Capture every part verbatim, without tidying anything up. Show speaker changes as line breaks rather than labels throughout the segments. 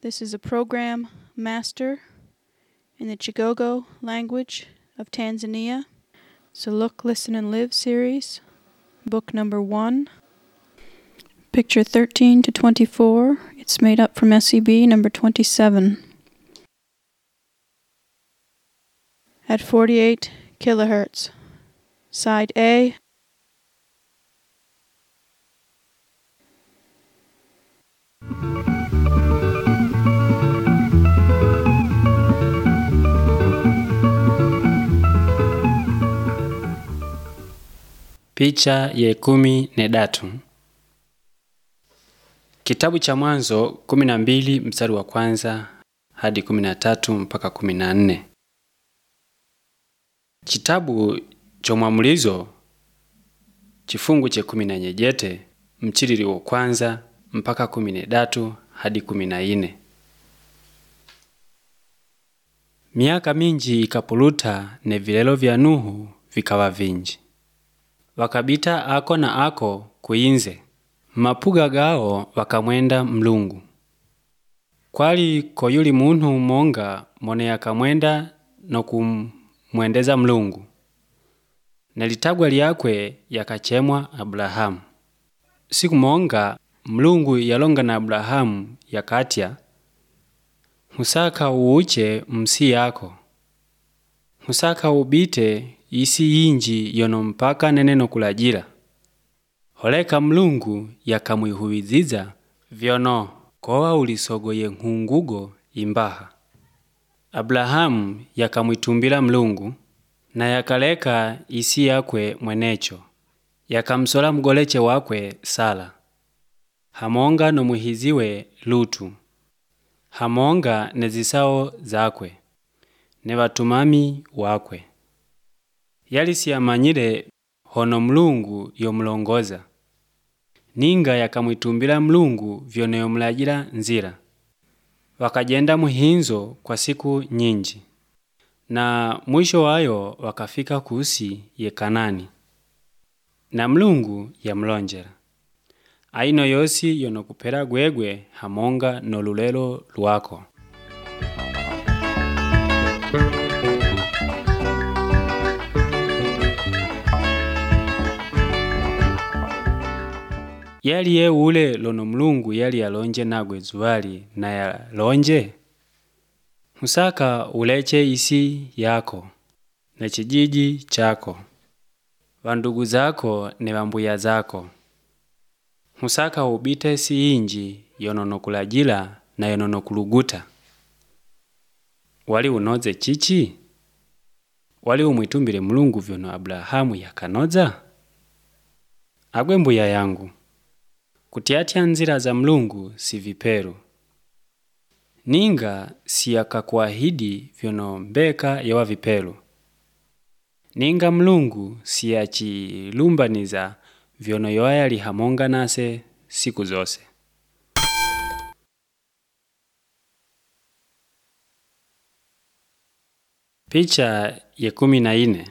This is a program master in the Chigogo language of Tanzania. So Look, Listen, and Live series, book number one. Picture thirteen to twenty-four. It's made up from S E B number twenty-seven. At forty-eight kilohertz. Side A.
Picha ya kumi na datu. Kitabu cha Mwanzo kumi na mbili mstari wa kwanza hadi kumi na tatu mpaka kumi na nne. Kitabu cha Mwamulizo chifungu che kumi na nyejete mchiriri wa kwanza mpaka kumi na datu hadi kumi na nne. Miaka minji ikapuluta ne vilelo vya Nuhu vikawa vinji. Wakabita ako na ako kuinze. Mapuga gao wakamwenda Mlungu. Kwali koyuli muntu monga mone yakamwenda no kumwendeza Mlungu. Nelitagwa liyakwe yakachemwa Abrahamu. Siku monga Mlungu yalonga na Abrahamu yakatya, husaka uuche msi yako. Husaka ubite isi yinji yono mpaka neneno kulajira. Holeka Mlungu yakamwihuwiziza vyono kowa ulisogoye nhungugo imbaha. Abrahamu yakamwitumbila Mlungu na yakaleka isi yakwe mwenecho. Yakamsola mgoleche wakwe Sala. Hamonga no muhiziwe Lutu. Hamonga nezisao zakwe. Ne batumami wakwe. Yali siyamanyire hono Mlungu yomulongoza. Ninga yakamwitumbila Mlungu vyono yomulajira nzira. Wakajenda muhinzo kwa siku nyinji. Na mwisho wayo wakafika kusi ye Kanani. Na Mlungu yamulonjera. Aino yosi yono kupera gwegwe hamonga no lulelo luwako. Yali ye ule lono Mlungu yali yalonje nagwe zuwali na yalonje. Husaka uleche isi yako na chijiji chako. Wandugu zako ne wambuya zako. Husaka ubite si inji yono kulajila na yono kuluguta. Wali unoze chichi? Wali umwitumbile Mlungu vyono Abrahamu yakanoza? Agwe mbuya yangu. Kutiatia nzira za Mlungu si viperu. Ninga siyakakuahidi vyono mbeka yawa viperu. Ninga Mlungu siyachilumbaniza vyono yoaya lihamonga nase siku zose. Picha ya kumi na nne.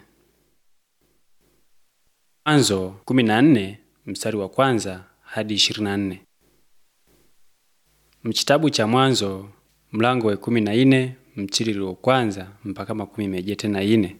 Mwanzo kumi na nne mstari wa kwanza hadi ishirini na nne. Mchitabu cha Mwanzo mlango wa kumi na nne mchiriri wa kwanza mpaka makumi mejete na nne.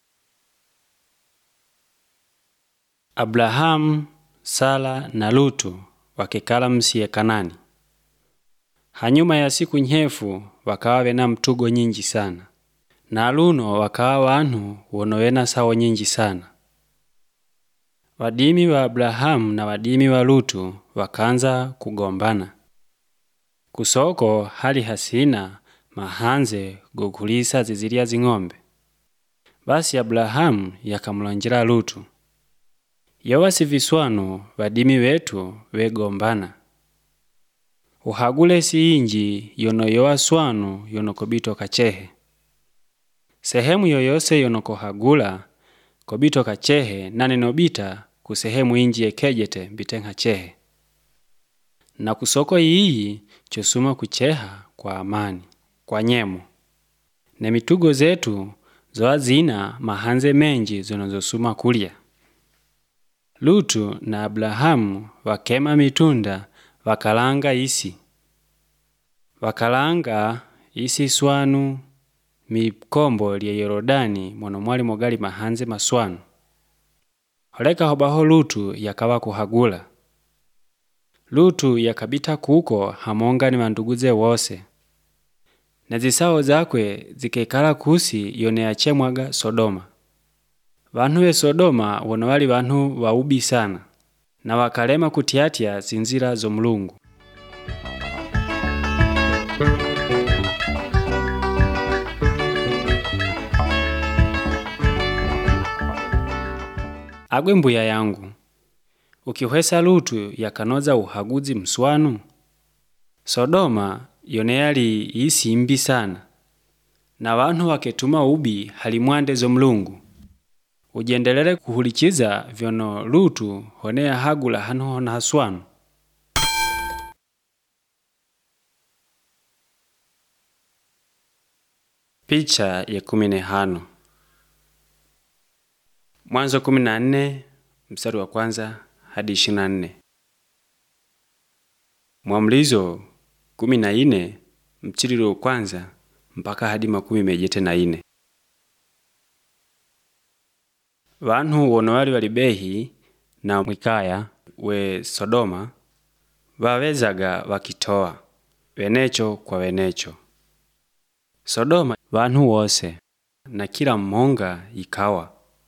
Abrahamu, Sala na Lutu wakekala msi ye Kanani. Hanyuma ya siku nyefu wakawa na mtugo nyingi sana. Na aluno wakawa wanu wonowena sao nyingi sana. Wadimi wa Abrahamu na wadimi wa Lutu wakaanza kugombana. Kusoko hali hasina mahanze gokulisa ziziria zing'ombe. Basi Abrahamu yakamulonjera Lutu, yawa siviswano wadimi wetu wegombana. Uhagule si inji yono yowa swano yono kobito kachehe. Sehemu yoyose yono kohagula kobito kachehe nane nobita kusehemu inji yekejete bitenga chehe. Na kusoko hii chosuma kucheha kwa amani, kwa nyemu. Ne mitugo zetu zoa zina mahanze menji zonozosuma kulia. Lutu na Abrahamu wakema mitunda wakalanga isi. wakalanga isi swanu mikombo lya Yorodani mono mwali mogali mahanze maswanu. Holeka hobaho Lutu yakawa kuhagula. Lutu yakabita kuko hamonga ni manduguze wose. Na zisao zakwe zikekala kusi yone yachemwaga Sodoma. Vanhu we Sodoma wono wali vanhu waubi sana, na wakalema kutiatia zinzira zo Mulungu. Agwe mbuya yangu, ukihwesa Lutu yakanoza uhaguzi mswanu. Sodoma yone yali isi imbi sana, na vanhu waketuma ubi halimwande zo Mulungu. Ujendelele kuhulichiza vyono Lutu hone yahagula hano hona haswanu. Picha ya kumi na hano. Mwanzo kumi na nne mstari wa kwanza hadi ishirini na nne. Mwamlizo kumi na nne mchiriro wa kwanza mpaka hadi makumi mejete na ine. Vanhu wono wali walibehi na mwikaya we Sodoma wawezaga wakitoa wenecho kwa wenecho. Sodoma vanhu wose na kila mmonga ikawa.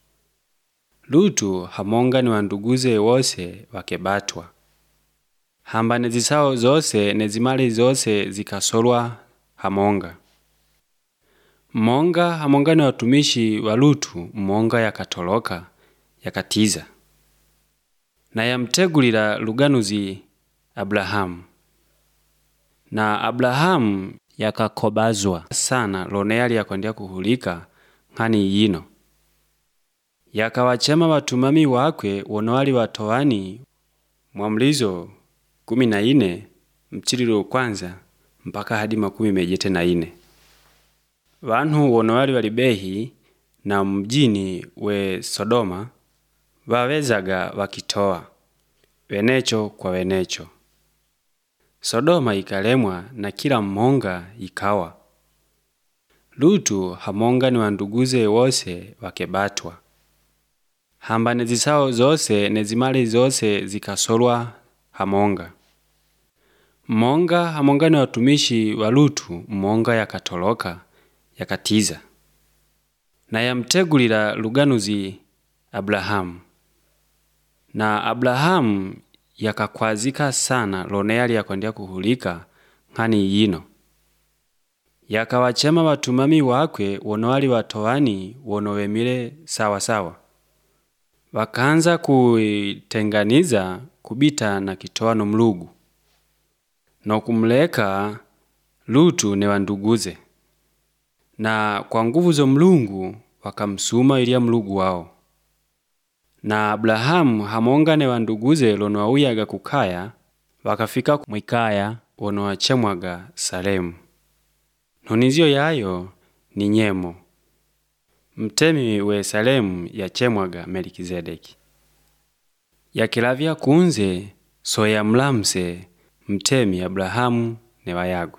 Lutu hamonga ni wanduguze wose wakebatwa. Hamba nezisao zose nezimali zose zikasolwa hamonga. Mmonga hamonga ni watumishi wa Lutu mmonga yakatoloka yakatiza. Na yamtegulira luganuzi Abrahamu. Na Abrahamu yakakobazwa sana lone yali yakondya kuhulika ng'ani yino. Yakawachema watumami wakwe wono wali watowani. Mwamlizo kumi na nne mchiriro kwanza mpaka hadi makumi mejete na ine. Vanhu wono wali walibehi na mjini we Sodoma wawezaga wakitoa wenecho kwa wenecho. Sodoma ikalemwa na kila mmonga ikawa. Lutu hamonga ni wanduguze wose wakebatwa. Hamba nezisao zose nezimali zose zikasolwa hamonga. Mmonga hamonga ni watumishi wa Lutu mmonga yakatoloka yakatiza. Na yamtegulira luganuzi Abrahamu. Na Abrahamu yakakwazika sana lone yali yakondya kuhulika ng'ani yino. Yakawachema watumami wakwe wono wali watowani wono wemile sawa sawa. Wakaanza kuitenganiza kubita na kitoano mlugu. Na kumleka Lutu ne wanduguze. Na kwa nguvu zo Mulungu wakamsuma ilia mlugu wao. Na Abrahamu hamonga ne wanduguze lono wauyaga kukaya wakafika mwikaya wono wachemwaga Salemu. Nonizio yayo ni nyemo. Mtemi we Salemu yachemwaga Melikizedeki. Yakilavya kunze so ya mlamse mtemi Abrahamu ne wayagwe.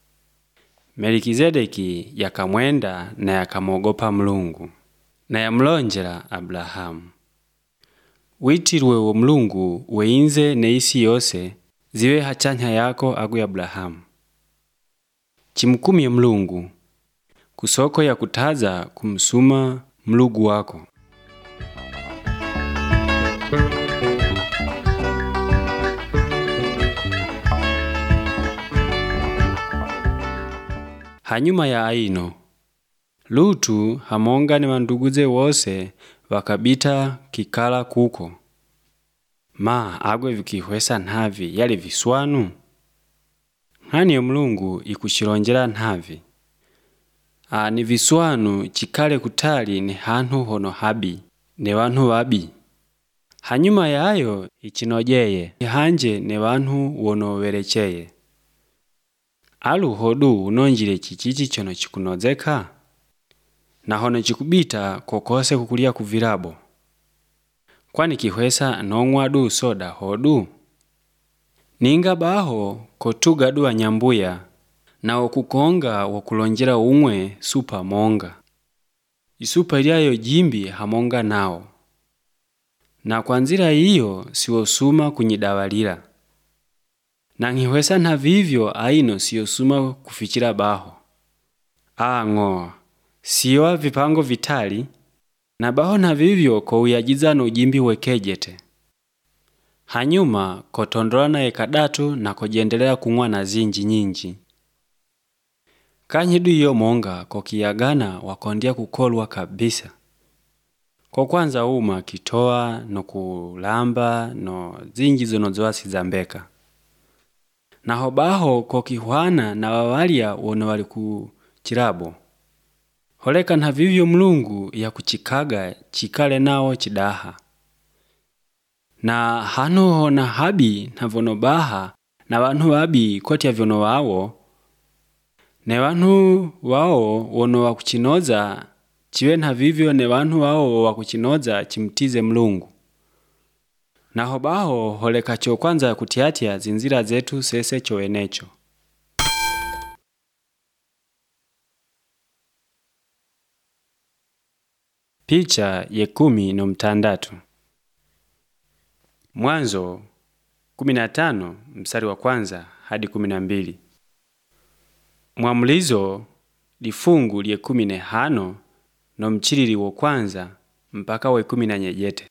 Melikizedeki yakamwenda na yakamogopa Mulungu. Na yamlonjera Abrahamu. Witirwe wo Mulungu weinze ne isi yose ziwe hachanya yako agu Abrahamu. Chimkumye Mulungu kusoko ya kutaza kumsuma mlugu wako. Hanyuma ya aino, Lutu hamonga ni wanduguze wose wakabita kikala kuko. Ma agwe vikihwesa nhavi yali viswanu. Ng'ani ya Mulungu ikushilonjera nhavi. A ni viswanu chikale kutali ni hantu hono habi ne wanhu wabi. Hanyuma yayo ichinojeye hanje ne wanhu wono werecheye. Alu hodu unonjile chichichi chono chikunozeka. Na hono chikubita kokose kukulia kuvirabo. Kwani kihwesa nongwadu soda hodu. Ninga baho kotuga dua nyambuya na okukonga wokulonjera umwe supa monga. Isupa ilyayo jimbi hamonga nao. Na kwa nzira iyo siwosuma kunyidawalila. Na ngihwesa na vivyo aino siwosuma kufichira baho. Ang'o, siwa vipango vitali, na baho na vivyo ko uyajiza no jimbi wekejete. Hanyuma kotondolana ekadatu na kojendelea kung'wa na zinji nyinji. Kanyidu iyo monga kokiyagana wakondia kukolwa kabisa. Kwa kwanza uma kitoa no kulamba no zinji zono zoasi zambeka. Na hobaho kokihwana na wawalia wono wali kuchirabo. Holeka na vivyo Mlungu ya kuchikaga chikale nao chidaha. Na hano na habi na vono baha na wanu wabi kotia vyono wao. Ne wanu wao wono wakuchinoza chiwe na vivyo ne wanu wao wakuchinoza chimtize Mlungu. Na hobaho holeka cho kwanza kutiatia zinzira zetu sese chowenecho. Picha ye kumi no mtandatu. Mwanzo kumi na tano mstari wa kwanza hadi kumi na mbili. Mwamulizo lifungu lye kumi na hano no mchiriri wa kwanza mpaka we kumi na nyejete.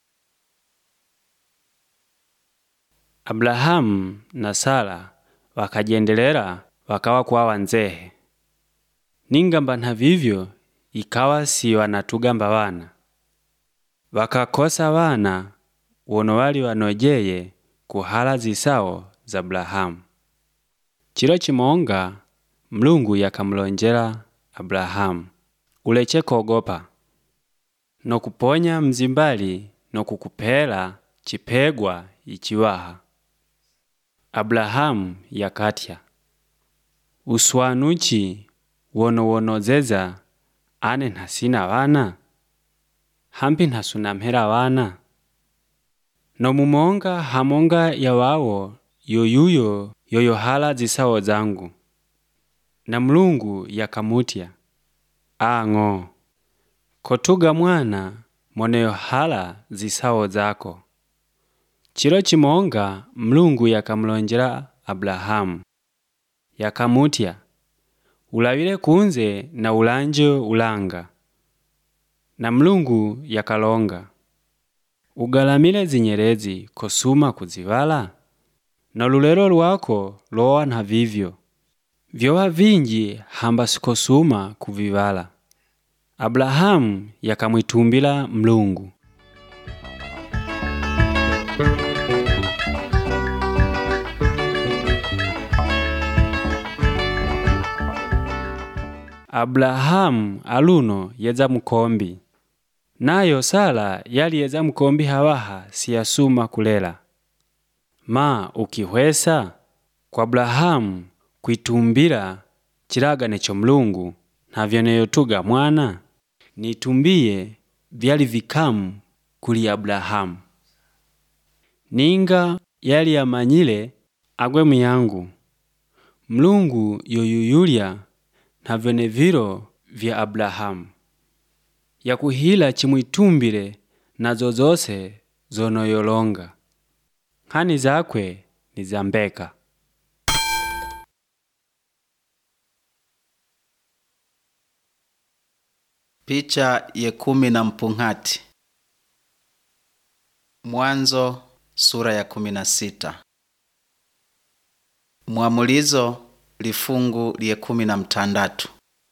Abrahamu na Sara wakajendelera wakawa kwa wanzehe. Ningamba na vivyo ikawa si wanatugamba wana. Wakakosa wana wono wali wanojeye kuhala zisao za Abrahamu. Chilo chimonga Mlungu yakamlonjera Abrahamu. Uleche kogopa. No kuponya mzimbali no kukupela chipegwa ichiwaha. Abrahamu yakatya. Uswanuchi wono wono zeza ane nasina wana. Hampi nasunamhera wana. No mumonga hamonga ya wao yoyuyo yoyohala zisao zangu. Na Mlungu yakamutya. Ang'o, kotuga mwana moneyo hala zisao zako. Chilo chimonga Mlungu yakamlonjera Abrahamu. Yakamutya. Ulawile kunze na ulanje ulanga. Na Mlungu yakalonga. Ugalamile zinyerezi kosuma kuzivala. Na lulero lwako loa na vivyo. Vyowa vinji hamba sikosuma kuvivala. Abrahamu yakamwitumbila Mlungu. Abrahamu aluno yeza mkombi. Nayo Sara yali yeza mkombi hawaha siyasuma kulela. Ma ukihwesa kwa Abrahamu kuitumbila chiragane cho Mlungu na vyoneyotuga mwana nitumbiye vyali vikamu kuli Abrahamu. Ninga yali yamanyile agwe miyangu. Mlungu yoyuyulya na vyoneviro vya Abrahamu. Ya kuhila chimwitumbile na zozose zono yolonga. Hani zakwe ni zambeka.
Picha ye kumi na mpunghati. Mwanzo sura ya kumi na sita. Mwamulizo lifungu liye kumi na mtandatu.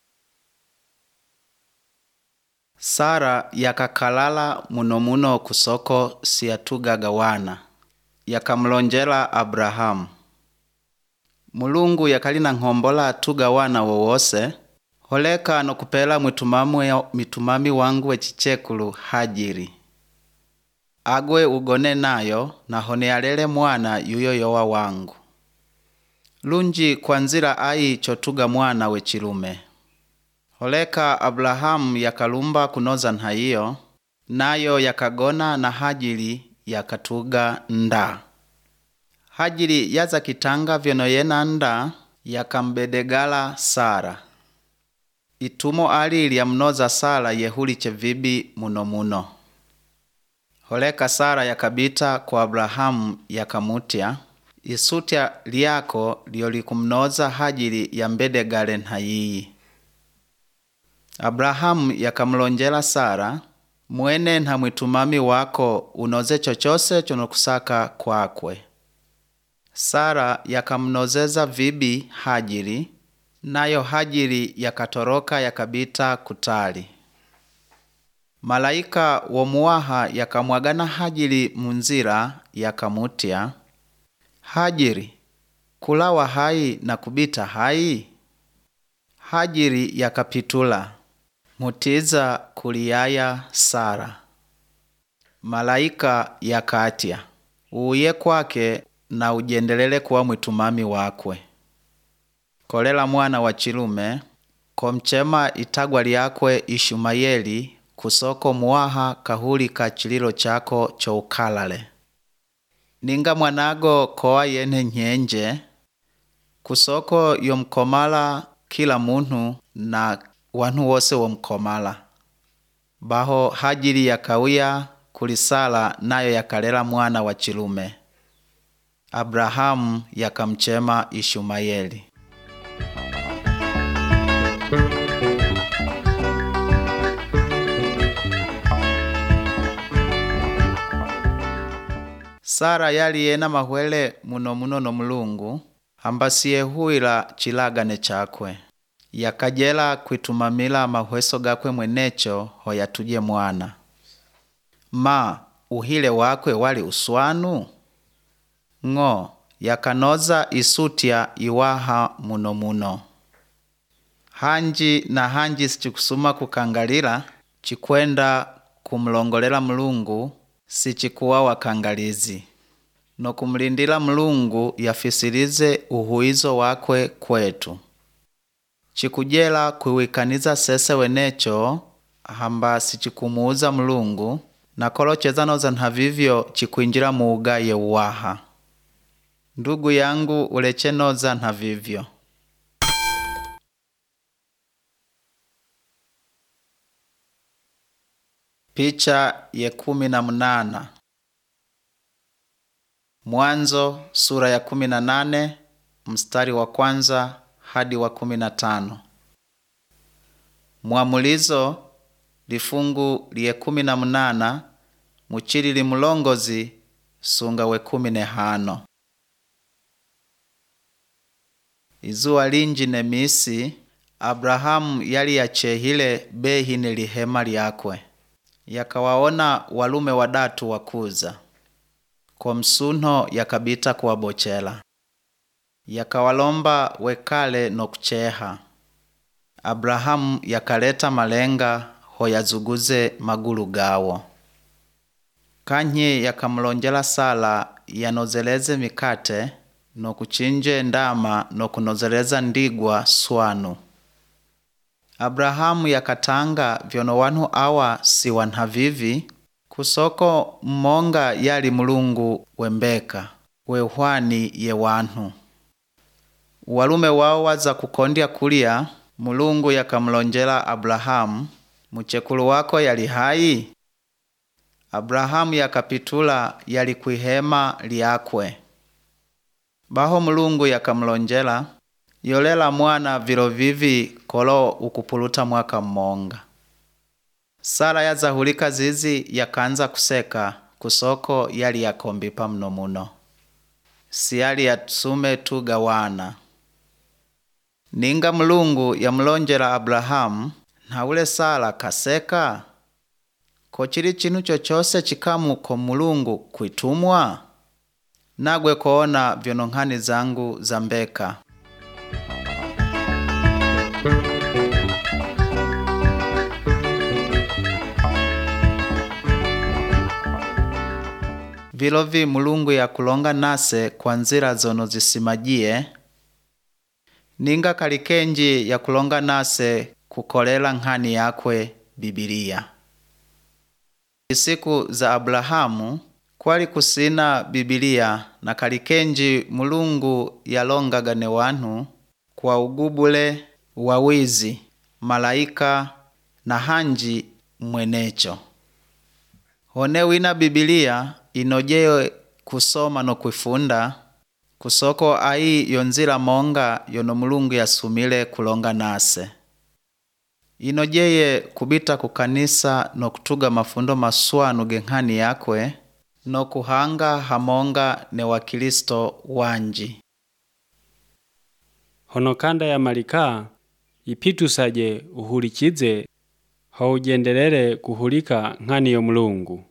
Sara yakakalala muno muno kusoko siyatugaga wana. Yakamlonjela Abrahamu. Mulungu yakalina ngombola tuga wana wowose. Holeka no kupela mwitumami, mitumami wangu wechichekulu Hajiri. Agwe ugone nayo na hone alele mwana yuyo yowa wangu. Lunji kwanzira ai chotuga mwana wechilume. Holeka Abrahamu yakalumba kunoza nhaiyo, nayo yakagona na Hajiri yakatuga nda. Hajiri yaza kitanga vyono yena nda, yakambedegala Sara. Itumo ali lyamnoza Sara yehuliche vibi muno muno. Holeka Sara yakabita kwa Abrahamu yakamutya, isutya lyako lyolikumnoza Hajiri yambedegale nhayiyi. Abrahamu yakamlonjela Sara, mwene nha mwitumami wako unoze chochose chonokusaka kwakwe. Sara yakamnozeza vibi Hajiri, nayo Hajiri yakatoroka yakabita kutali. Malaika womuwaha yakamwagana Hajiri munzira yakamutya, Hajiri, kulawa hai na kubita hai? Hajiri yakapitula, mutiza kuliyaya Sara. Malaika yakatya, uye kwake na ujendelele kuwa mwitumami wakwe. Kolela mwana wa chilume, komchema itagwa lyakwe Ishumayeli, kusoko muwaha kahuli ka chililo chako cho ukalale. Ninga mwanago koa yene nyenje, kusoko yomkomala kila muntu na wantu wose womkomala. Baho Hajiri yakawia kulisala nayo yakalela mwana wa chilume. Abrahamu yakamchema Ishumayeli. Sara yali yena mahwele muno muno no Mulungu, ambasiye huila chilagane chakwe. Yakajela kwitumamila mahweso gakwe mwenecho hoyatuje mwana. Ma, uhile wakwe wali uswanu? Ngo, yakanoza isutya iwaha muno muno. Hanji na hanji sichikusuma kukangalila, chikwenda kumlongolela Mulungu, sichikuwa wakangalizi. No kumlindila Mulungu yafisilize uhuizo wakwe kwetu. Chikujela kuiwikaniza sese wenecho, hamba sichikumuuza Mulungu, na kolo chezanoza nhavivyo chikuinjila muugaye uwaha. Ndugu yangu ulechenoza nhavivyo. Picha ye kumi na mnana. Mwanzo sura ya kumi na nane, mstari wa kwanza hadi wa kumi na tano. Mwamulizo lifungu liye kumi na mnana, muchili li mulongozi sunga we kumi ne hano. Izuwa linji ne misi, Abrahamu yali yachehile behi ne lihema lyakwe. Yakawaona walume wadatu wakuza. Kwa msunho yakabita kuwabochela. Yakawalomba wekale no kucheha. Abrahamu yakaleta malenga hoyazuguze magulu gawo. Kanye yakamlonjela Sala yanozeleze mikate no kuchinje ndama no kunozeleza ndigwa swanu. Abrahamu yakatanga vyono wanu awa si wanhavivi, kusoko mmonga yali Mulungu wembeka, wehwani ye wantu. Walume wao waza kukondya kulia, Mulungu yakamlonjela Abrahamu, muchekulu wako yali hai? Abrahamu yakapitula yali kuihema lyakwe. Baho Mulungu yakamlonjela, yolela mwana vilo vivi kolo ukupuluta mwaka mmonga. Sara yazahulika zizi yakanza kuseka, kusoko yali yakombipa mno muno. Siyali yatsume tuga wana. Ninga Mulungu yamlonjela Abrahamu, na ule Sara kaseka? Kochili chinu chochose chikamu ko Mulungu kwitumwa? Nagwe koona vyono nghani zangu zambeka. Vilovi Mulungu ya kulonga nase kwa nzira zono zisimajie, ninga kalikenji ya kulonga nase kukolela nghani yakwe Biblia. Isiku za Abrahamu kwali kusina Biblia na kalikenji Mulungu yalongagane wantu kwa ugubule wawizi malaika na hanji mwenecho. Hone wina Biblia inojeyo kusoma no kwifunda kusoko ai yonzila monga yono Mulungu yasumile kulonga nase. Inojeye kubita kukanisa no kutuga mafundo maswanu genghani yakwe no kuhanga hamonga ne wakilisto wanji.
Hono kanda ya malika ipitusaje uhulikize haujendelele kuhulika nghani yo Mulungu.